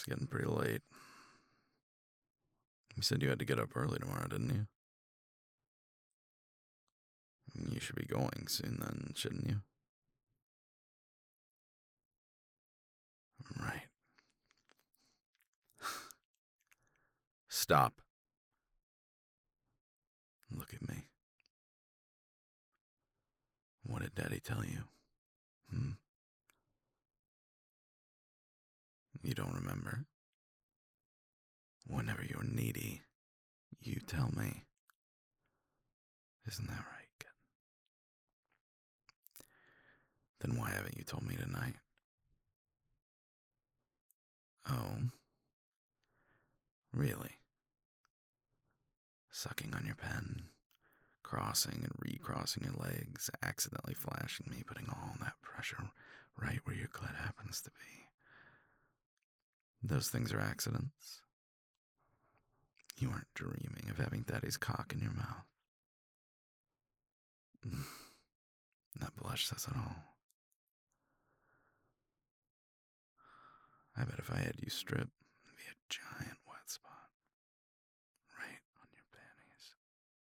getting pretty late. You said you had to get up early tomorrow, didn't you? You should be going soon then, shouldn't you? Right. Stop. Look at me. What did Daddy tell you? You don't remember? Whenever you're needy, you tell me. Isn't that right, kid? Then why haven't you told me tonight? Oh, really? Sucking on your pen, crossing and recrossing your legs, accidentally flashing me, putting all that pressure right where your clit happens to be. Those things are accidents. You aren't dreaming of having Daddy's cock in your mouth. That blush says it all. I bet if I had you strip, it'd be a giant wet spot right on your panties.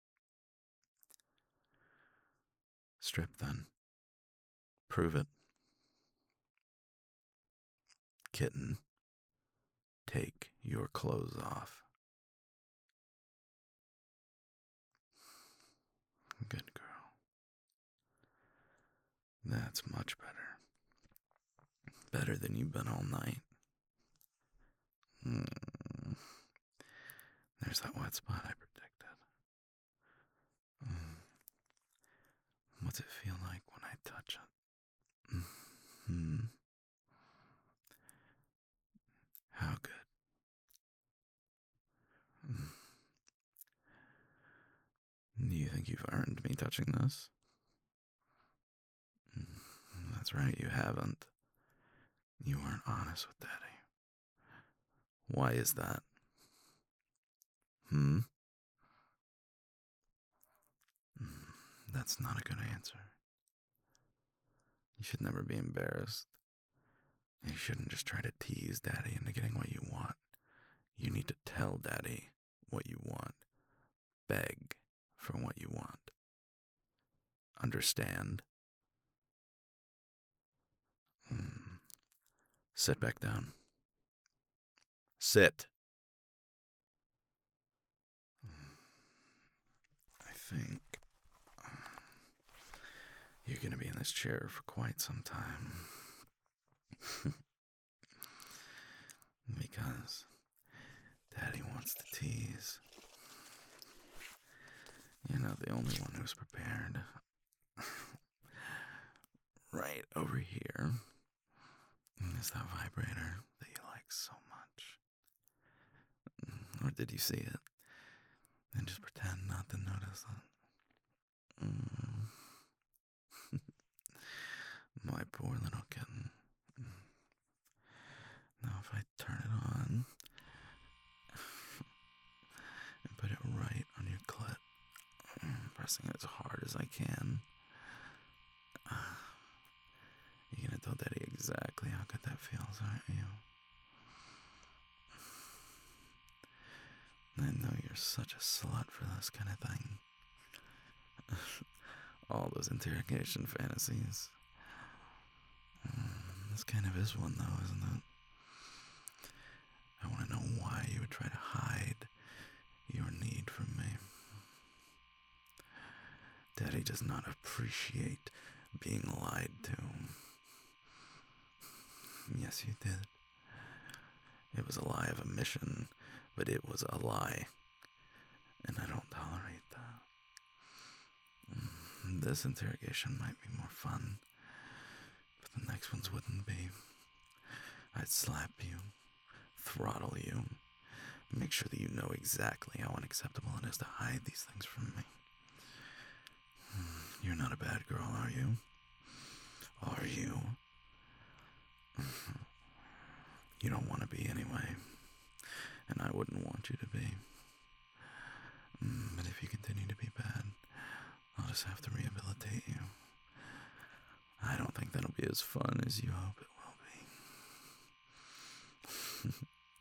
Strip then. Prove it. Kitten, take your clothes off. Good girl. That's much better. Better than you've been all night. There's that wet spot I predicted. What's it feel like when I touch it? How good? Do you think you've earned me touching this? That's right, you haven't. You weren't honest with Daddy. Why is that? That's not a good answer. You should never be embarrassed. You shouldn't just try to tease Daddy into getting what you want. You need to tell Daddy what you want. Beg for what you want. Understand? Sit back down. Sit. I think you're going to be in this chair for quite some time. Because Daddy wants to tease. You're not the only one who's prepared. Right over here is that vibrator that you like so much. Or did you see it? And just pretend not to notice it. My poor little kitten. Now if I turn it on and put it right on your clit, pressing it as hard as I can, you're gonna tell Daddy exactly how good that feels, aren't you? I know you're such a slut for this kind of thing. All those interrogation fantasies. This kind of is one, though, isn't it? I want to know why you would try to hide your need for me. Daddy does not appreciate being lied to. Yes, you did. It was a lie of omission, but it was a lie. And I don't tolerate that. This interrogation might be more fun, but the next ones wouldn't be. I'd slap you, throttle you, make sure that you know exactly how unacceptable it is to hide these things from me. You're not a bad girl, are you? Are you? You don't want to be anyway, and I wouldn't want you to be. But if you continue to be bad, I'll just have to rehabilitate you. I don't think that'll be as fun as you hope it will be.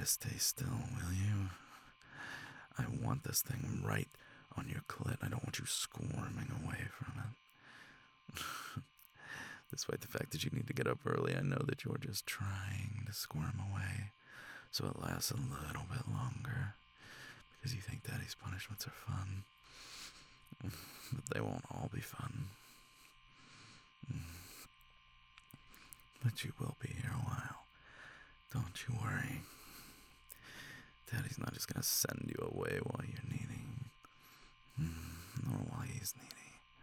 to stay still, will you? I want this thing right on your clit. I don't want you squirming away from it. Despite the fact that you need to get up early, I know that you're just trying to squirm away so it lasts a little bit longer because you think Daddy's punishments are fun. But they won't all be fun. But you will be here a while. Don't you worry. Daddy's not just gonna send you away while you're needy. Nor while he's needy.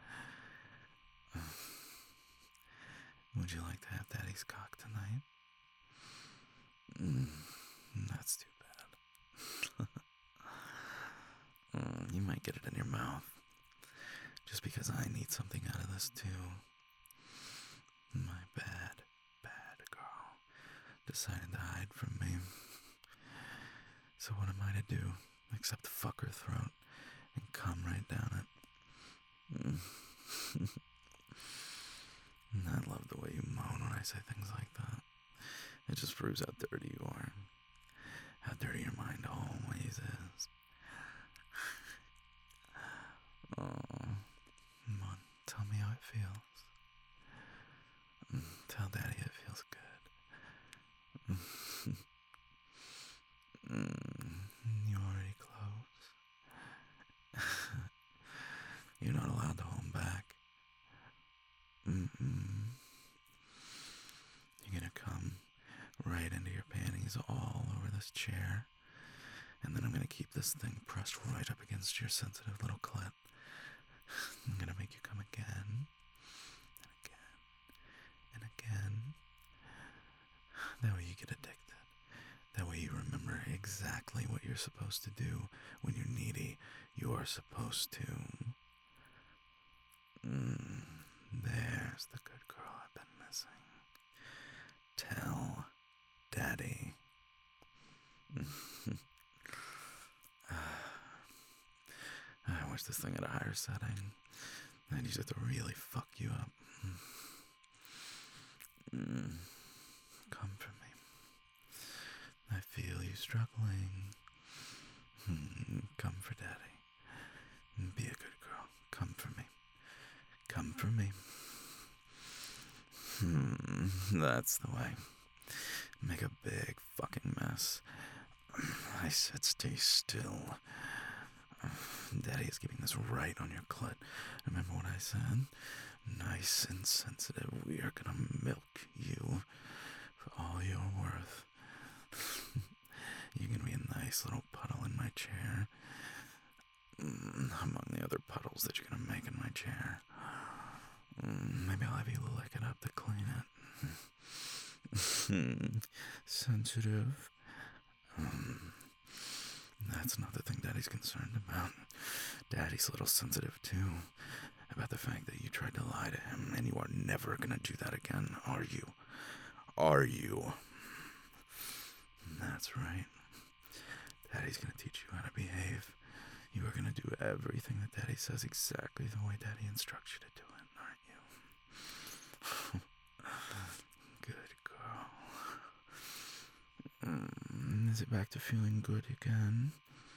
Would you like to have Daddy's cock tonight? That's too bad. You might get it in your mouth. Just because I need something out of this too. My bad girl decided to hide from me. So what am I to do except fuck her throat and come right down it? I love the way you moan when I say things like that. It just proves how dirty you are. How dirty your mind always is. Oh, come on, tell me how it feels. Tell Daddy it feels good. You already close. You're not allowed to hold back. You're gonna come right into your panties all over this chair. And then I'm gonna keep this thing pressed right up against your sensitive little clit. I'm gonna make you come again, and again, and again. That way you get addicted. That way you remember exactly what you're supposed to do when you're needy. You're supposed to... There's the good girl I've been missing. Tell Daddy. I wish this thing had a higher setting. I'd use it to really fuck you up. Come for me. I feel you struggling. Come for Daddy. Be a good girl. Come for me. Come for me. That's the way. Make a big fucking mess. I said stay still. Daddy is giving this right on your clit. Remember what I said? Nice and sensitive. We are gonna milk you for all you're worth. You're gonna be a nice little puddle in my chair. Among the other puddles that you're gonna make in my chair. Maybe I'll have you lick it up to clean it. Sensitive. That's not the thing Daddy's concerned about. Daddy's a little sensitive too. About the fact that you tried to lie to him, and you are never gonna do that again, are you? Are you? That's right. Daddy's gonna teach you how to behave. You are gonna do everything that Daddy says exactly the way Daddy instructs you to do it, aren't you? Good girl. Is it back to feeling good again?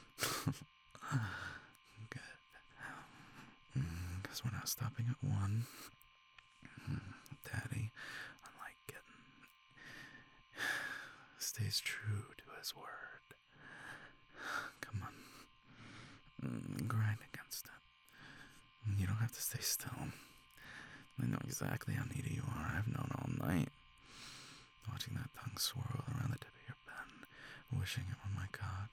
Good. Because we're not stopping at one. Daddy, unlike kitten, stays true to his word. Come on. Grind against it. You don't have to stay still. I know exactly how needy you are. I've known all night. Watching that tongue swirl around the tip of your pen, wishing it were my cock.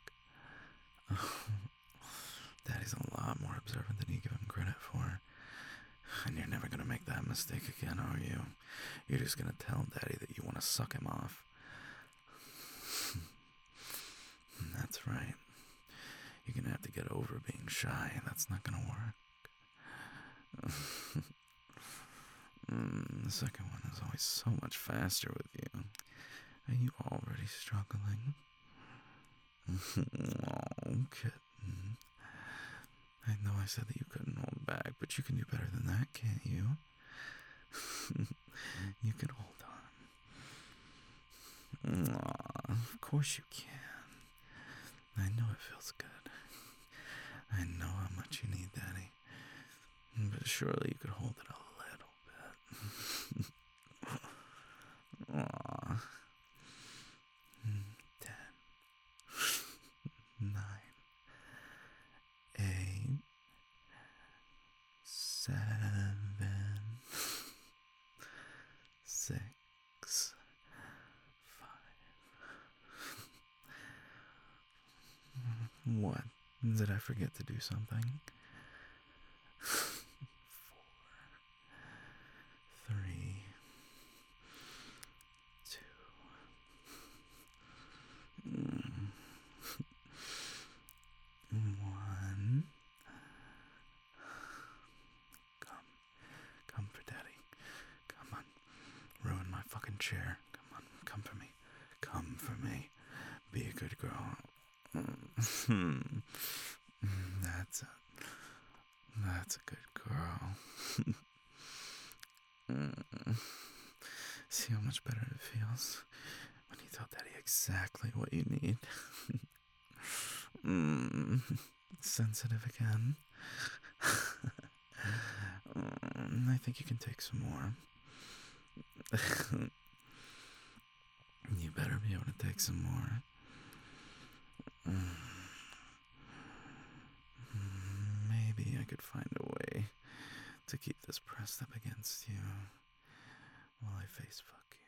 Daddy's a lot more observant than you give him credit for. And you're never gonna make that mistake again, are you? You're just gonna tell Daddy that you want to suck him off. That's right. You're gonna have to get over being shy. That's not gonna work. The second one is always so much faster with you. Are you already struggling? Oh, kitten. I know I said that you couldn't hold back, but you can do better than that, can't you? You can hold on. Of course you can. I know it feels good. I know how much you need, Daddy. But surely you could hold it a little bit. Aw. 10, 9, 8, 7, 6, 5. What? Did I forget to do something? 4, 3, 2, 1. Come for Daddy. Come on. Ruin my fucking chair. Come on, come for me. Come for me. Be a good girl. That's it. That's a good girl. See how much better it feels when you tell Daddy exactly what you need. Sensitive again. I think you can take some more. You better be able to take some more. Maybe I could find a way to keep this pressed up against you while I face fuck you.